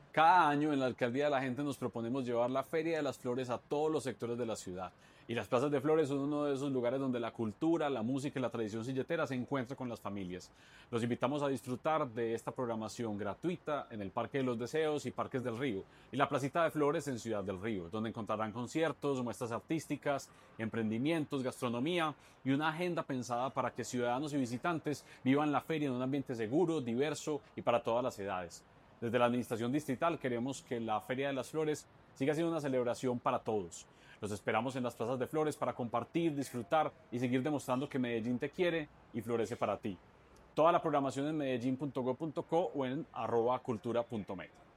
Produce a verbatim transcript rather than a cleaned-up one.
Cada año en la Alcaldía de la Gente nos proponemos llevar la Feria de las Flores a todos los sectores de la ciudad. Y las plazas de flores son uno de esos lugares donde la cultura, la música y la tradición silletera se encuentran con las familias. Los invitamos a disfrutar de esta programación gratuita en el Parque de los Deseos y Parques del Río y la Placita de Flores en Ciudad del Río, donde encontrarán conciertos, muestras artísticas, emprendimientos, gastronomía y una agenda pensada para que ciudadanos y visitantes vivan la feria en un ambiente seguro, diverso y para todas las edades. Desde la Administración Distrital queremos que la Feria de las Flores siga siendo una celebración para todos. Los esperamos en las plazas de flores para compartir, disfrutar y seguir demostrando que Medellín te quiere y florece para ti. Toda la programación en medellín punto gob punto co o en arroba cultura punto med.